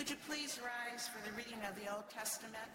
Would you please rise for the reading of the Old Testament?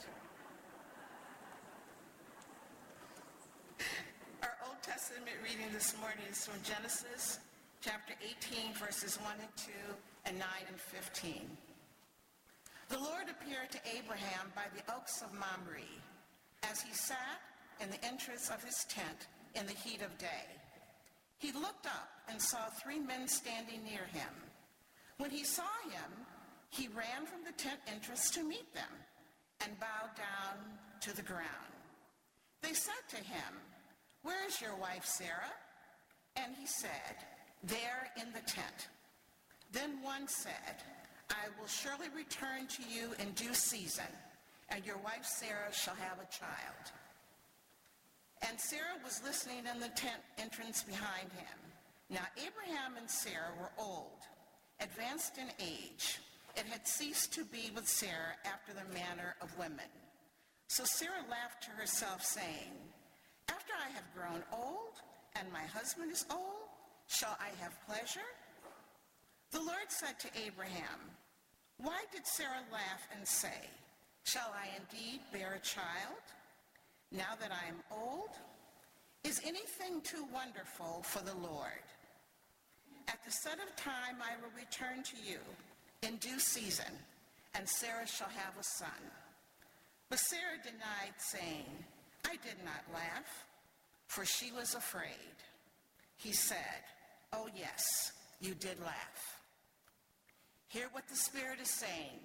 Our Old Testament reading this morning is from Genesis chapter 18, verses 1 and 2, and 9 and 15. The Lord appeared to Abraham by the oaks of Mamre, as he sat in the entrance of his tent in the heat of day. He looked up and saw 3 men standing near him. When he saw him, he ran from the tent entrance to meet them and bowed down to the ground. They said to him, "Where is your wife Sarah?" And he said, "There in the tent." Then one said, "I will surely return to you in due season, and your wife Sarah shall have a child." And Sarah was listening in the tent entrance behind him. Now Abraham and Sarah were old, advanced in age. It had ceased to be with Sarah after the manner of women. So Sarah laughed to herself, saying, "After I have grown old, and my husband is old, shall I have pleasure?" The Lord said to Abraham, "Why did Sarah laugh and say, 'Shall I indeed bear a child, now that I am old?' Is anything too wonderful for the Lord? At the set of time I will return to you in due season, and Sarah shall have a son." But Sarah denied, saying, "I did not laugh," for she was afraid. He said, "Oh yes, you did laugh." Hear what the Spirit is saying.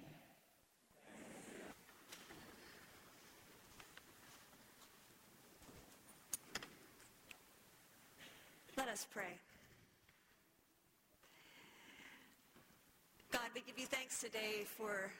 Let us pray. God, we give you thanks today for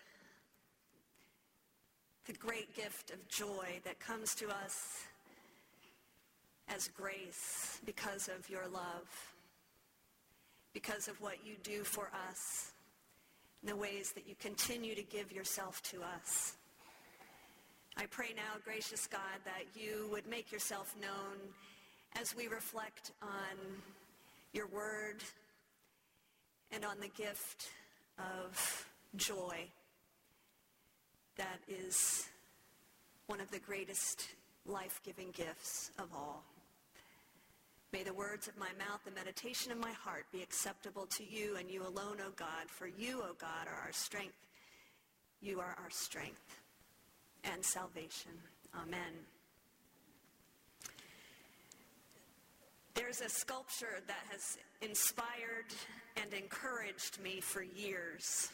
the great gift of joy that comes to us as grace because of your love, because of what you do for us, and the ways that you continue to give yourself to us. I pray now, gracious God, that you would make yourself known as we reflect on your word and on the gift of joy that is one of the greatest life-giving gifts of all. May the words of my mouth, the meditation of my heart be acceptable to you and you alone, O God, for you, O God, are our strength. You are our strength and salvation. Amen. There's a sculpture that has inspired and encouraged me for years.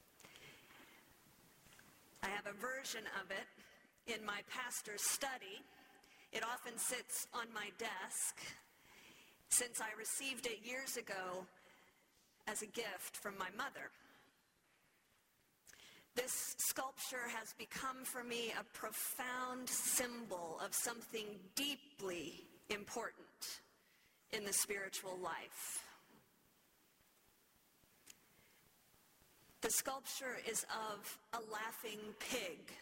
I have a version of it in my pastor's study. It often sits on my desk since I received it years ago as a gift from my mother. This sculpture has become for me a profound symbol of something deeply important in the spiritual life. The sculpture is of a laughing pig.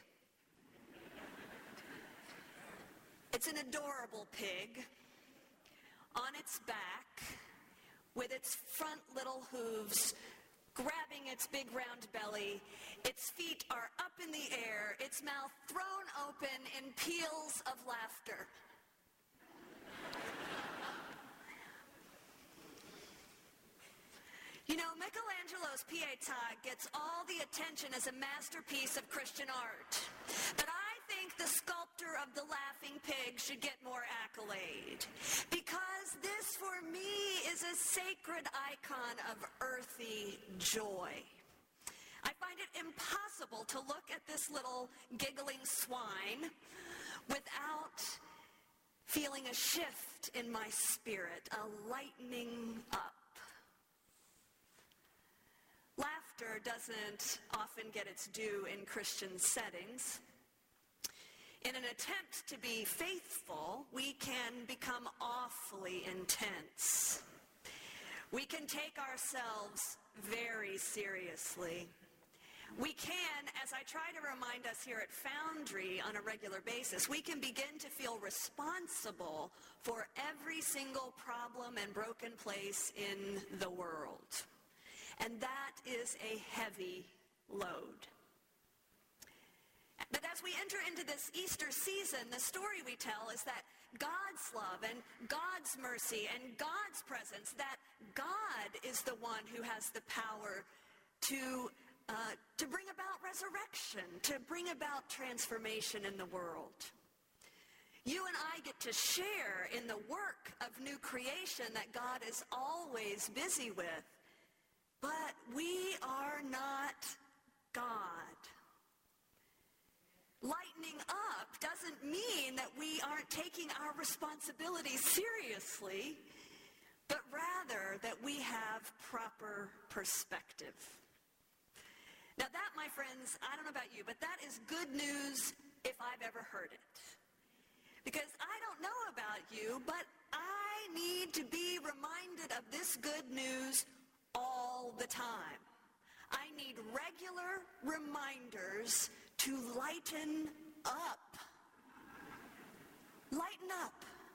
It's an adorable pig on its back with its front little hooves grabbing its big round belly. Its feet are up in the air, its mouth thrown open in peals of laughter. You know, Michelangelo's Pietà gets all the attention as a masterpiece of Christian art. But I think the sculptor of the laughing pig should get more accolade. Because this, for me, is a sacred icon of earthy joy. I find it impossible to look at this little giggling swine without feeling a shift in my spirit, a lightening up. Laughter doesn't often get its due in Christian settings. In an attempt to be faithful, we can become awfully intense. We can take ourselves very seriously. We can, as I try to remind us here at Foundry on a regular basis, we can begin to feel responsible for every single problem and broken place in the world. And that is a heavy load. But as we enter into this Easter season, the story we tell is that God's love and God's mercy and God's presence, that God is the one who has the power to bring about resurrection, to bring about transformation in the world. You and I get to share in the work of new creation that God is always busy with, but we are not God. Lightening up doesn't mean that we aren't taking our responsibilities seriously, but rather that we have proper perspective. Now that, my friends, I don't know about you, but that is good news if I've ever heard it. Because I don't know about you, but I need to be reminded of this good news all the time. I need regular reminders to lighten up. Lighten up.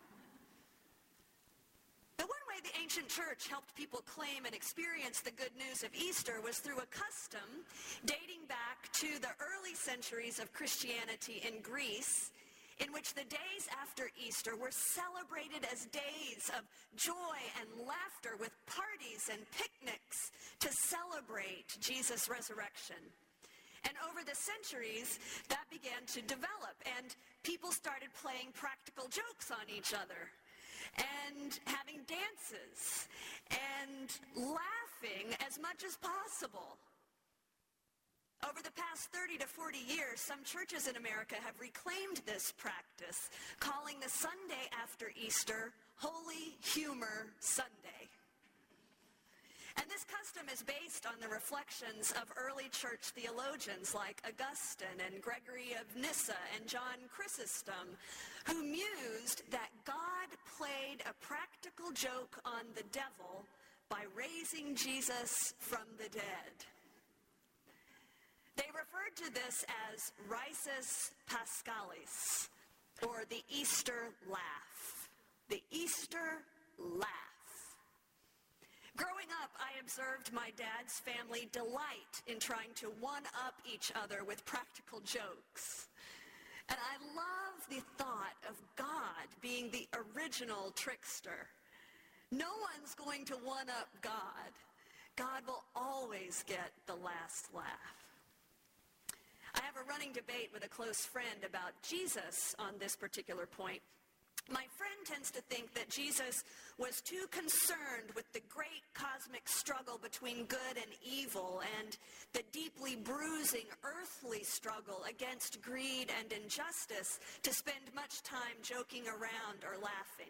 The one way the ancient church helped people claim and experience the good news of Easter was through a custom dating back to the early centuries of Christianity in Greece, in which the days after Easter were celebrated as days of joy and laughter with parties and picnics to celebrate Jesus' resurrection. And over the centuries, that began to develop, and people started playing practical jokes on each other, and having dances, and laughing as much as possible. Over the past 30 to 40 years, some churches in America have reclaimed this practice, calling the Sunday after Easter Holy Humor Sunday. And this custom is based on the reflections of early church theologians like Augustine and Gregory of Nyssa and John Chrysostom, who mused that God played a practical joke on the devil by raising Jesus from the dead. They referred to this as risus paschalis, or the Easter laugh. The Easter laugh. Growing up, I observed my dad's family delight in trying to one-up each other with practical jokes. And I love the thought of God being the original trickster. No one's going to one-up God. God will always get the last laugh. I have a running debate with a close friend about Jesus on this particular point. My friend tends to think that Jesus was too concerned with the great cosmic struggle between good and evil and the deeply bruising earthly struggle against greed and injustice to spend much time joking around or laughing.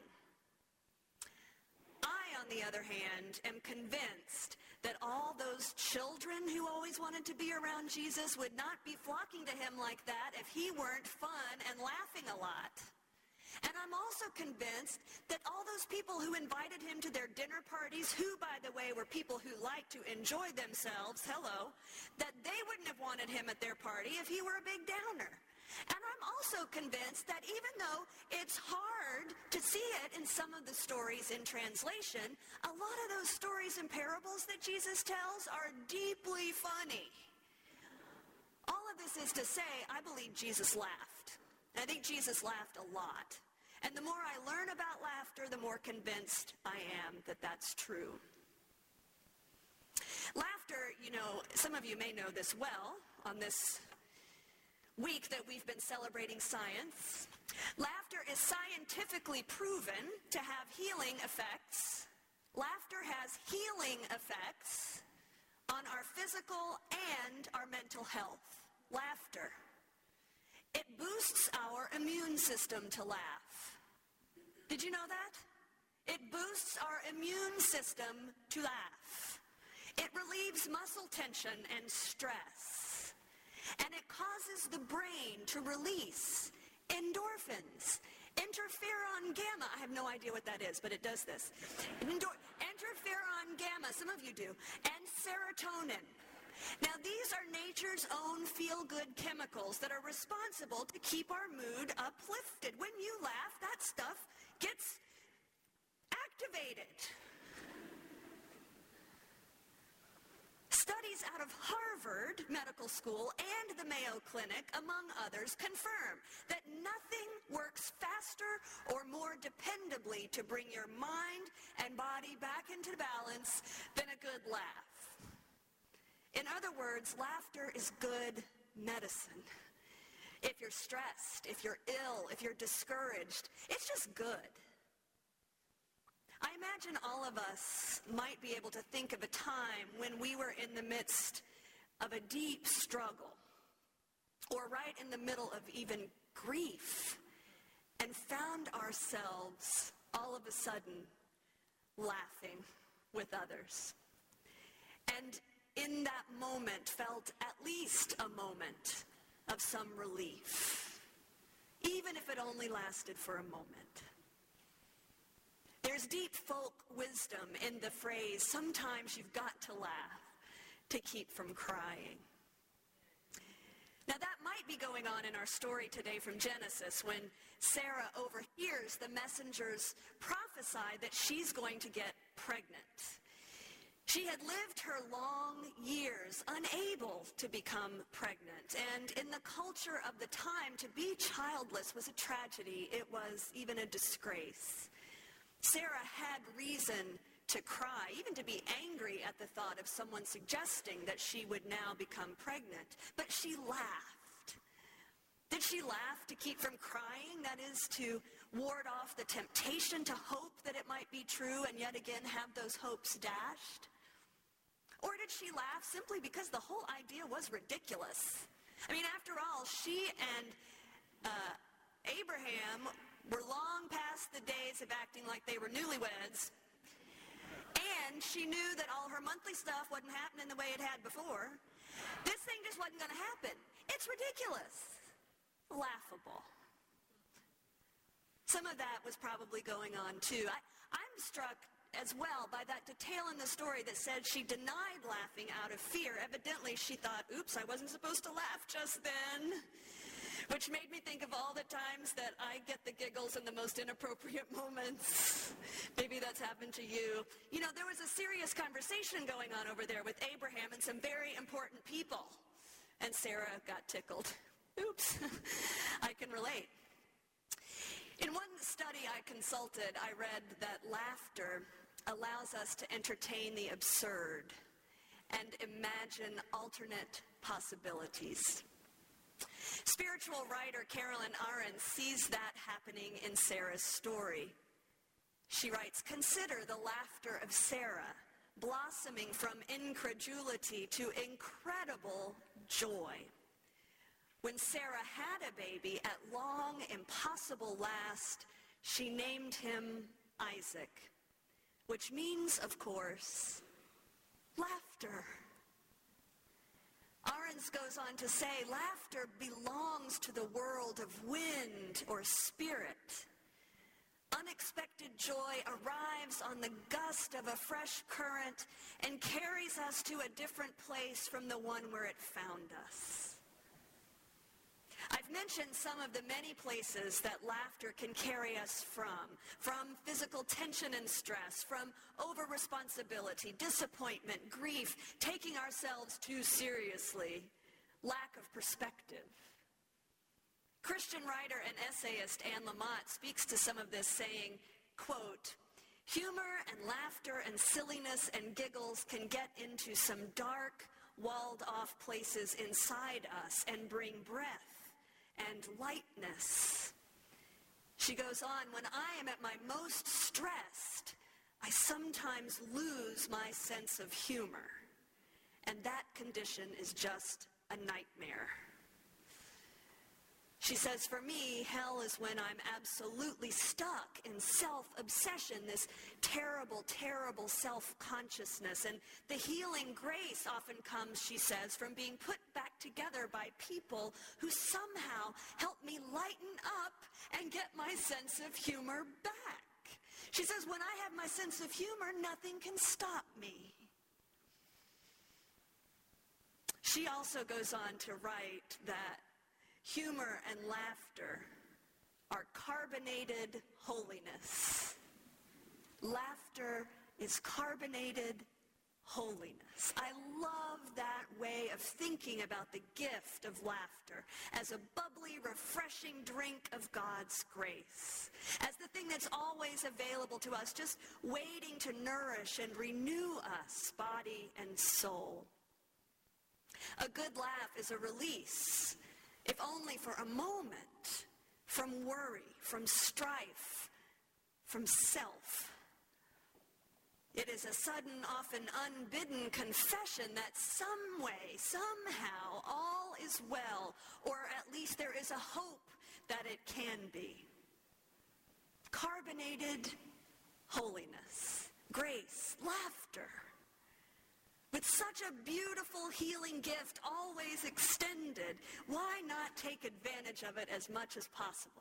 I, on the other hand, am convinced that all those children who always wanted to be around Jesus would not be flocking to him like that if he weren't fun and laughing a lot. And I'm also convinced that all those people who invited him to their dinner parties, who, by the way, were people who like to enjoy themselves, that they wouldn't have wanted him at their party if he were a big downer. And I'm also convinced that even though it's hard to see it in some of the stories in translation, a lot of those stories and parables that Jesus tells are deeply funny. All of this is to say, I believe Jesus laughed. I think Jesus laughed a lot. And the more I learn about laughter, the more convinced I am that that's true. Laughter, some of you may know this well on this week that we've been celebrating science. Laughter is scientifically proven to have healing effects. Laughter has healing effects on our physical and our mental health. Laughter. It boosts our immune system to laugh. Did you know that? It boosts our immune system to laugh. It relieves muscle tension and stress. And it causes the brain to release endorphins, interferon gamma. I have no idea what that is, but it does this. Interferon gamma, some of you do, and serotonin. Now, these are nature's own feel-good chemicals that are responsible to keep our mood uplifted. When you laugh, that stuff gets activated. Studies studies out of Harvard Medical School and the Mayo Clinic, among others, confirm that nothing works faster or more dependably to bring your mind and body back into balance than a good laugh. In other words, laughter is good medicine. If you're stressed, if you're ill, if you're discouraged, it's just good. I imagine all of us might be able to think of a time when we were in the midst of a deep struggle or right in the middle of even grief and found ourselves all of a sudden laughing with others. And in that moment felt at least a moment of some relief, even if it only lasted for a moment. There's deep folk wisdom in the phrase, sometimes you've got to laugh to keep from crying. Now that might be going on in our story today from Genesis when Sarah overhears the messengers prophesy that she's going to get pregnant. She had lived her long years unable to become pregnant, and in the culture of the time, to be childless was a tragedy. It was even a disgrace. Sarah had reason to cry, even to be angry at the thought of someone suggesting that she would now become pregnant, but she laughed. Did she laugh to keep from crying? That is, to ward off the temptation to hope that it might be true and yet again have those hopes dashed? Or did she laugh simply because the whole idea was ridiculous? I mean, after all, she and Abraham were long past the days of acting like they were newlyweds, and she knew that all her monthly stuff wasn't happening the way it had before. This thing just wasn't going to happen. It's ridiculous. Laughable. Some of that was probably going on too. I'm struck as well by that detail in the story that said she denied laughing out of fear. Evidently she thought, oops, I wasn't supposed to laugh just then. Which made me think of all the times that I get the giggles in the most inappropriate moments. Maybe that's happened to you. You know, there was a serious conversation going on over there with Abraham and some very important people. And Sarah got tickled. Oops, I can relate. In one study I consulted, I read that laughter allows us to entertain the absurd and imagine alternate possibilities. Spiritual writer Carolyn Arends sees that happening in Sarah's story. She writes, consider the laughter of Sarah, blossoming from incredulity to incredible joy. When Sarah had a baby, at long, impossible last, she named him Isaac, which means, of course, laughter. Arends goes on to say, laughter belongs to the world of wind or spirit. Unexpected joy arrives on the gust of a fresh current and carries us to a different place from the one where it found us. I've mentioned some of the many places that laughter can carry us from physical tension and stress, from over-responsibility, disappointment, grief, taking ourselves too seriously, lack of perspective. Christian writer and essayist Anne Lamott speaks to some of this saying, quote, humor and laughter and silliness and giggles can get into some dark, walled-off places inside us and bring breath and lightness. She goes on, when I am at my most stressed, I sometimes lose my sense of humor. And that condition is just a nightmare. She says, for me, hell is when I'm absolutely stuck in self-obsession, this terrible, terrible self-consciousness. And the healing grace often comes, she says, from being put back together by people who somehow help me lighten up and get my sense of humor back. She says, when I have my sense of humor, nothing can stop me. She also goes on to write that humor and laughter are carbonated holiness. Laughter is carbonated holiness. I love that way of thinking about the gift of laughter as a bubbly, refreshing drink of God's grace, as the thing that's always available to us, just waiting to nourish and renew us, body and soul. A good laugh is a release, if only for a moment, from worry, from strife, from self. It is a sudden, often unbidden confession that some way, somehow, all is well, or at least there is a hope that it can be. Carbonated holiness, grace, laughter. With such a beautiful healing gift always extended, why not take advantage of it as much as possible?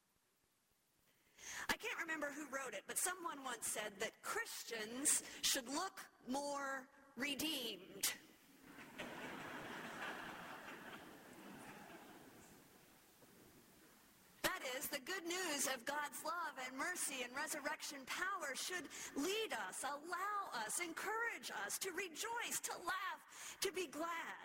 I can't remember who wrote it, but someone once said that Christians should look more redeemed. That is, the good news of God's love and mercy and resurrection power should lead us, allow us, encourage us to rejoice, to laugh, to be glad.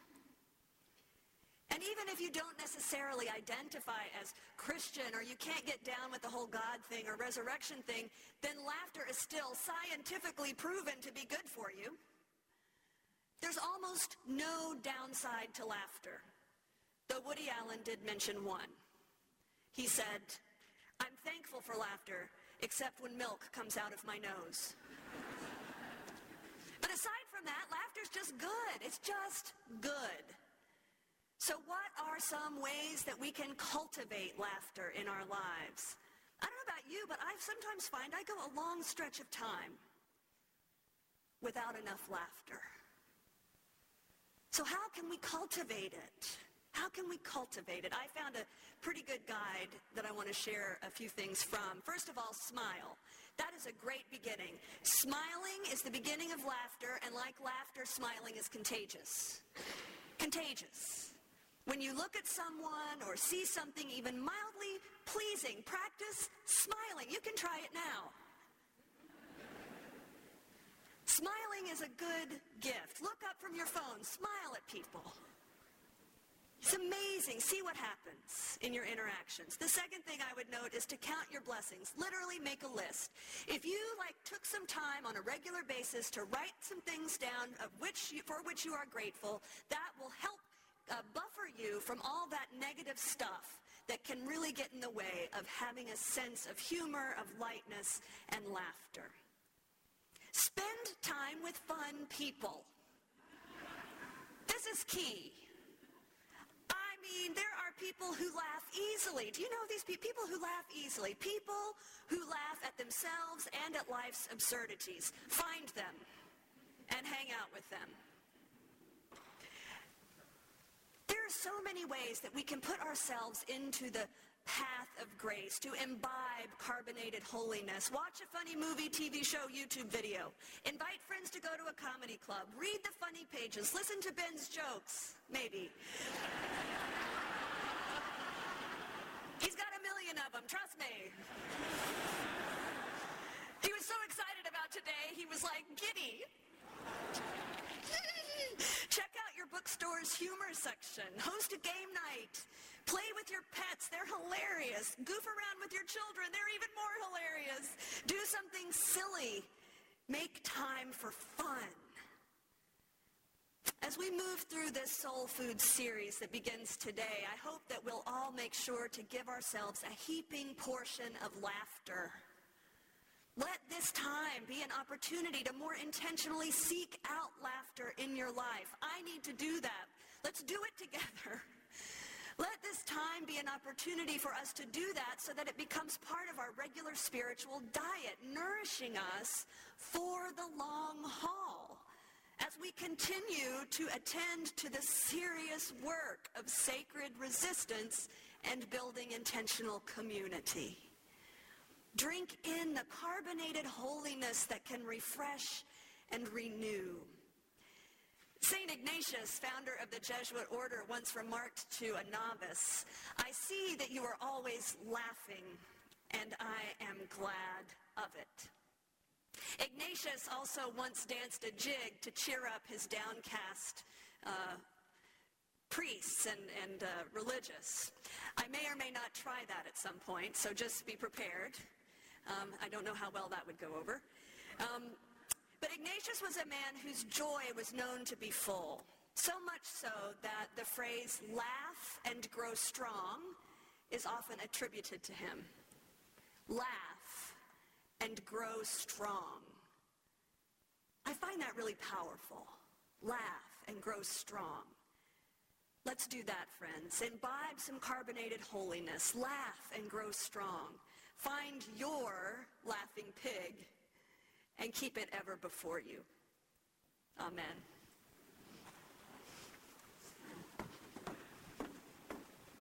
And even if you don't necessarily identify as Christian, or you can't get down with the whole God thing or resurrection thing, then laughter is still scientifically proven to be good for you. There's almost no downside to laughter, though Woody Allen did mention one. He said, "I'm thankful for laughter, except when milk comes out of my nose." But aside from that, laughter's just good. It's just good. So what are some ways that we can cultivate laughter in our lives? I don't know about you, but I sometimes find I go a long stretch of time without enough laughter. So how can we cultivate it? How can we cultivate it? I found a pretty good guide that I want to share a few things from. First of all, smile. That is a great beginning. Smiling is the beginning of laughter, and like laughter, smiling is contagious. Contagious. When you look at someone or see something even mildly pleasing, practice smiling. You can try it now. Smiling is a good gift. Look up from your phone. Smile at people. It's amazing. See what happens in your interactions. The second thing I would note is to count your blessings. Literally make a list. If you took some time on a regular basis to write some things down for which you are grateful, that will help buffer you from all that negative stuff that can really get in the way of having a sense of humor, of lightness, and laughter. Spend time with fun people. This is key. I mean, there are people who laugh easily. Do you know these people who laugh easily? People who laugh at themselves and at life's absurdities. Find them and hang out with them. There are so many ways that we can put ourselves into the path of grace, to imbibe carbonated holiness. Watch a funny movie, TV show, YouTube video. Invite friends to go to a comedy club. Read the funny pages. Listen to Ben's jokes, maybe. He's got a million of them, trust me. He was so excited about today, he was like giddy. Check out your bookstore's humor section. Host a game night. Play with your pets. They're hilarious. Goof around with your children. They're even more hilarious. Do something silly. Make time for fun. As we move through this Soul Food series that begins today, I hope that we'll all make sure to give ourselves a heaping portion of laughter. Let this time be an opportunity to more intentionally seek out laughter in your life. I need to do that. Let's do it together. Let this time be an opportunity for us to do that so that it becomes part of our regular spiritual diet, nourishing us for the long haul as we continue to attend to the serious work of sacred resistance and building intentional community. Drink in the carbonated holiness that can refresh and renew. St. Ignatius, founder of the Jesuit order, once remarked to a novice, "I see that you are always laughing, and I am glad of it." Ignatius also once danced a jig to cheer up his downcast priests and religious. I may or may not try that at some point, so just be prepared. I don't know how well that would go over. But Ignatius was a man whose joy was known to be full, so much so that the phrase laugh and grow strong is often attributed to him. Laugh and grow strong. I find that really powerful. Laugh and grow strong. Let's do that, friends. Imbibe some carbonated holiness. Laugh and grow strong. Find your laughing pig and keep it ever before you. Amen.